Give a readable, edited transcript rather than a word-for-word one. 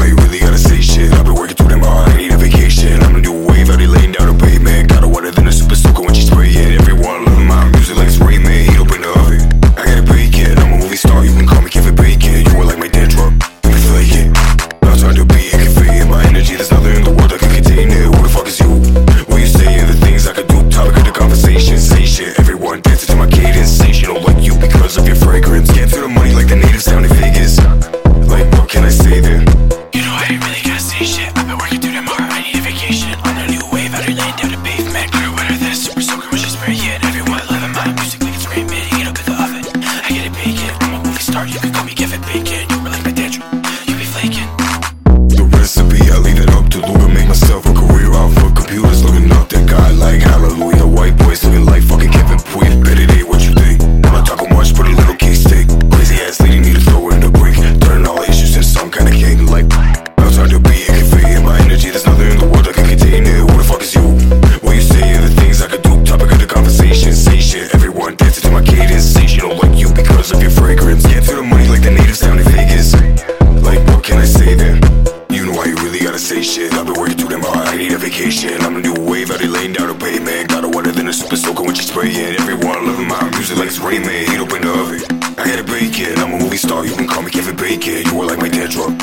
you really gotta say shit. I've been working through them hard, I need a vacation. I'm a new wave, out here laying down the pavement. Got her wetter than a super soaker when she spray it. Everyone loving my music like it's Rain Man. Heat up in the oven, I gotta break it. I'm a movie star, you can call me Kevin Bacon. You were like my dead drug, you be flaking. Now it's time to be a cafe in my energy. There's nothing in the world that can contain it. Who the fuck is you? What you saying? The things I could do, topic of the conversation. Say shit, everyone dancing to my cadence. Say shit, don't like you because of your fragrance. Get to the money like the natives down in Vegas. Like what can I say then? You know I ain't really gotta say shit. I've been working through them hard, I need a vacation. On a new wave, out here laying down the pavement. Got her wetter than a super soaker when she spray it. Everyone loving my music like it's Rain Man. Heat up in the oven, I get it bacon. I'm a movie star, you can call me Kevin Bacon. You were like my dad, you be flaking. The recipe, I leave it up to Luda. Make myself a career off of computers. Looking up that guy like hallelujah. White boys looking like fucking Kevin Puig. Bet it ain't what you think. I'm not talking much, but a little cake stick. Crazy ass lady need to throw her in the brink. Turning all issues into some kind of king. Like I'm trying to be a cafe in my energy. There's nothing in the world that can contain it. Who the fuck is you? What you saying? The things I could do, topic of the conversation. Say shit, everyone dancing to my cadence. Say shit, don't like you because of your fragrance. Get to the money like the natives down in Vegas. Like what can I say then? You know why you really gotta say shit. I've been working through them hard, I need a vacation. I'm a new wave, out here laying down the pavement. Got her wetter than a super soaker when she spray it. Everyone loving my music like it's Rain Man. Heat up in the oven, I got a bacon. I'm a movie star, you can call me Kevin Bacon. You were like my dead drug,